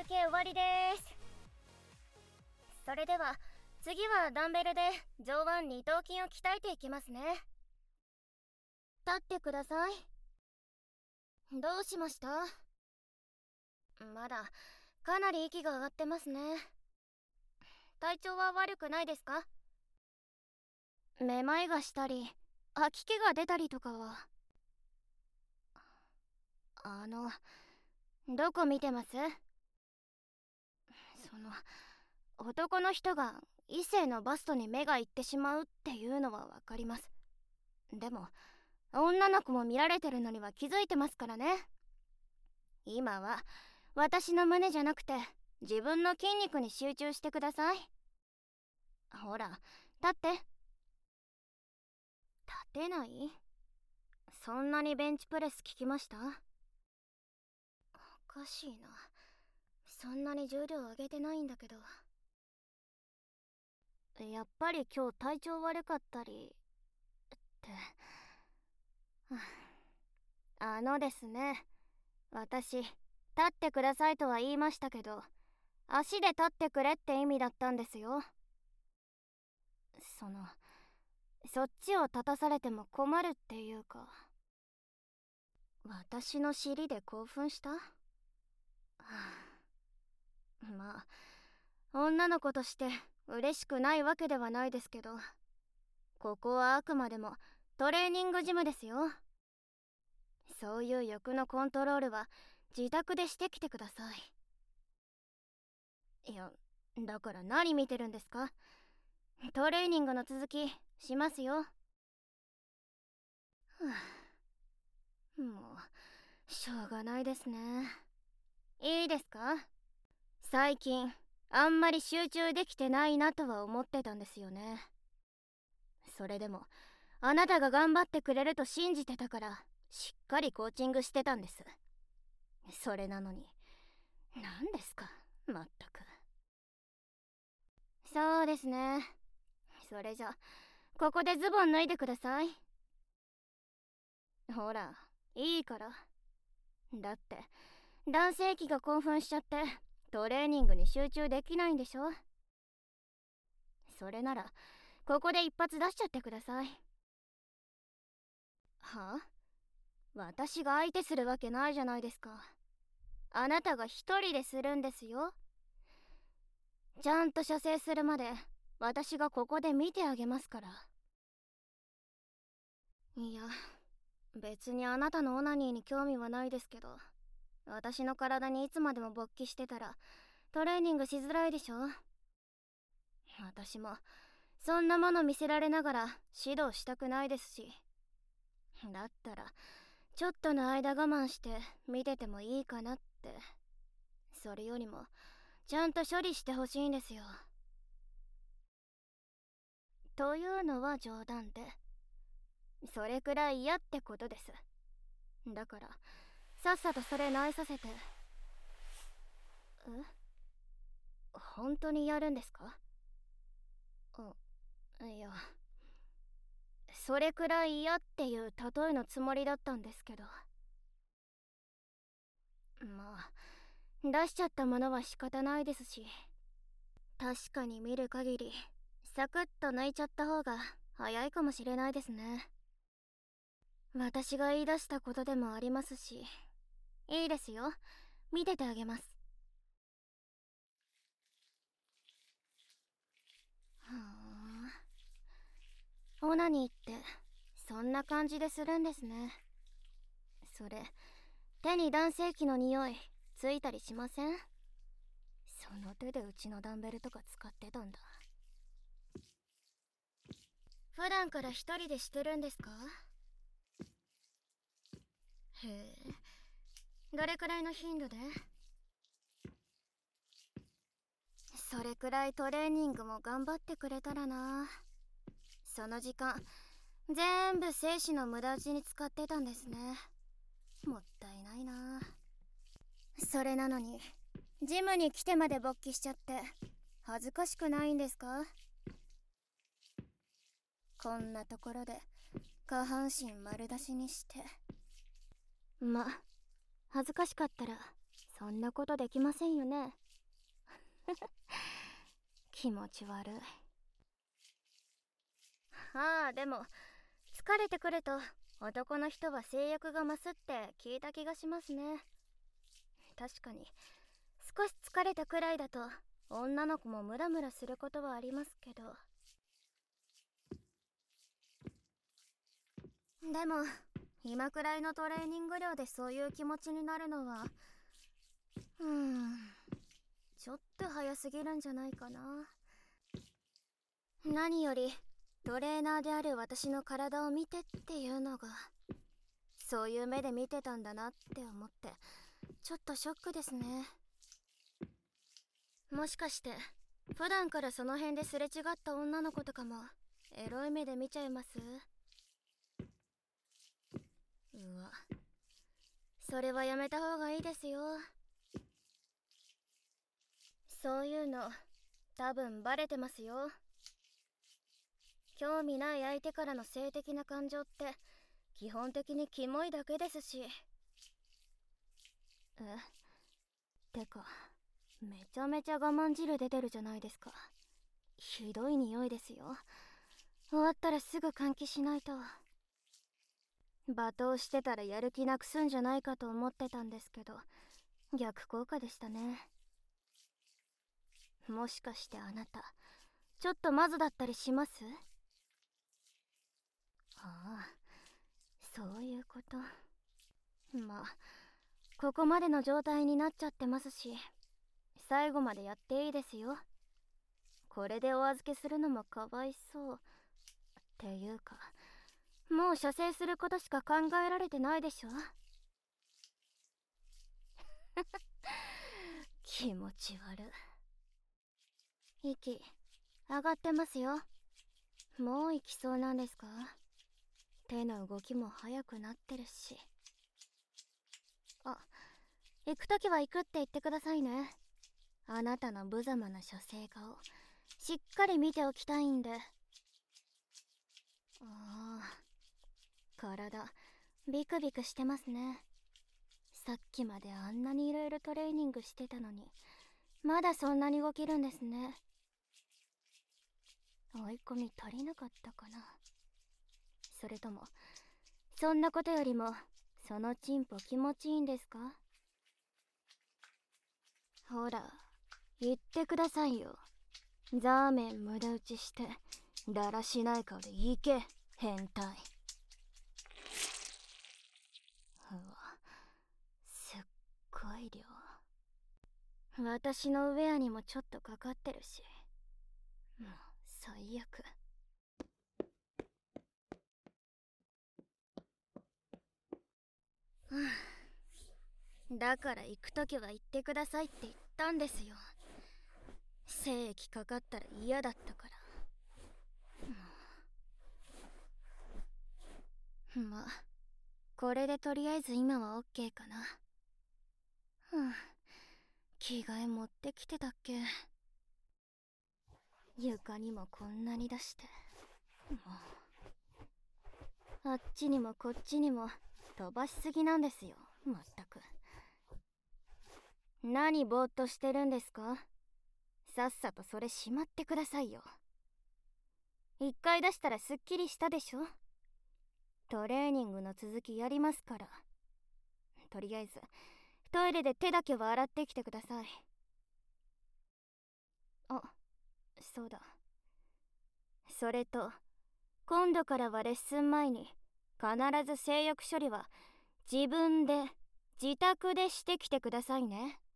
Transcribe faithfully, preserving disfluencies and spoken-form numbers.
け終わりです。それでは次はダンベルで上腕二頭筋を鍛えていきますね。立ってください。どうしました？まだかなり息が上がってますね。体調は悪くないですか？めまいがしたり吐き気が出たりとかは。あのどこ見てます？その男の人が異性のバストに目がいってしまうっていうのは分かります。でも女の子も見られてるのには気づいてますからね。今は私の胸じゃなくて自分の筋肉に集中してください。ほら立って。立てない？そんなにベンチプレス効きました？おかしいな、そんなに重量上げてないんだけど。やっぱり今日体調悪かったりってあのですね、私立ってくださいとは言いましたけど、足で立ってくれって意味だったんですよ。そのそっちを立たされても困るっていうか。私の尻で興奮した？はあ、まあ女の子として嬉しくないわけではないですけど、ここはあくまでもトレーニングジムですよ。そういう欲のコントロールは自宅でしてきてください。いや、だから何見てるんですか？トレーニングの続きしますよ。はあ、もうしょうがないですね。いいですか？最近あんまり集中できてないなとは思ってたんですよね。それでもあなたが頑張ってくれると信じてたからしっかりコーチングしてたんです。それなのに何ですかまったく。そうですね。それじゃここでズボン脱いでください。ほらいいから。だって男性器が興奮しちゃってトレーニングに集中できないんでしょ。それならここで一発出しちゃってください。はあ？私が相手するわけないじゃないですか。あなたが一人でするんですよ。ちゃんと射精するまで私がここで見てあげますから。いや、別にあなたのオナニーに興味はないですけど、私の体にいつまでも勃起してたらトレーニングしづらいでしょ。私もそんなもの見せられながら指導したくないですし、だったらちょっとの間我慢して見ててもいいかなって。それよりもちゃんと処理してほしいんですよ。というのは冗談で、それくらい嫌ってことです。だからさっさとそれ直させて。え？本当にやるんですか？あ、いや、それくらい嫌っていう例えのつもりだったんですけど。まあ出しちゃったものは仕方ないですし、確かに見る限りサクッと抜いちゃった方が早いかもしれないですね。私が言い出したことでもありますし、いいですよ、見ててあげます。はあ、オナニーってそんな感じでするんですね。それ手に男性器の匂いついたりしません？その手でうちのダンベルとか使ってたんだ。普段から一人でしてるんですか？へえ、どれくらいの頻度で？それくらいトレーニングも頑張ってくれたらな。その時間全部精子の無駄打ちに使ってたんですね。もったいないな。それなのにジムに来てまで勃起しちゃって恥ずかしくないんですか？こんなところで下半身丸出しにして。ま、恥ずかしかったらそんなことできませんよね。気持ち悪い。ああ、でも疲れてくると男の人は性欲が増すって聞いた気がしますね。確かに少し疲れたくらいだと女の子もムラムラすることはありますけど、でも今くらいのトレーニング量でそういう気持ちになるのはうーんちょっと早すぎるんじゃないかな。何よりトレーナーである私の体を見てっていうのが、そういう目で見てたんだなって思ってちょっとショックですね。もしかして普段からその辺ですれ違った女の子とかもエロい目で見ちゃいます？うわ、それはやめた方がいいですよ。そういうの多分バレてますよ。興味ない相手からの性的な感情って基本的にキモいだけですし。え、てかめちゃめちゃ我慢汁出てるじゃないですか。ひどい匂いですよ。終わったらすぐ換気しないと。罵倒してたらやる気なくすんじゃないかと思ってたんですけど、逆効果でしたね。もしかしてあなたちょっとマズだったりします？ああ、そういうこと。まあここまでの状態になっちゃってますし、最後までやっていいですよ。これでお預けするのもかわいそうっていうか、もう射精することしか考えられてないでしょ。気持ち悪い。息上がってますよ。もう行きそうなんですか？手の動きも速くなってるし。あ、行くときは行くって言ってくださいね。あなたの無様な射精顔しっかり見ておきたいんで。ああ、体ビクビクしてますね。さっきまであんなにいろいろトレーニングしてたのに、まだそんなに動けるんですね。追い込み足りなかったかな。それともそんなことよりもそのチンポ気持ちいいんですか？ほら言ってくださいよ。ザーメン無駄打ちしてだらしない顔で行け変態。うわ、すっごい量。私のウェアにもちょっとかかってるし、もう最悪。だから行くときは行ってくださいって言ったんですよ。精液かかったら嫌だったから。まあこれでとりあえず今はオッケーかな。うん、着替え持ってきてたっけ？床にもこんなに出して、もうあっちにもこっちにも飛ばしすぎなんですよ。まったく。何ぼーっとしてるんですか？さっさとそれしまってくださいよ。一回出したらすっきりしたでしょ。トレーニングの続きやりますから。とりあえずトイレで手だけは洗ってきてください。あ、そうだ。それと今度からはレッスン前に必ず性欲処理は自分で自宅でしてきてくださいね。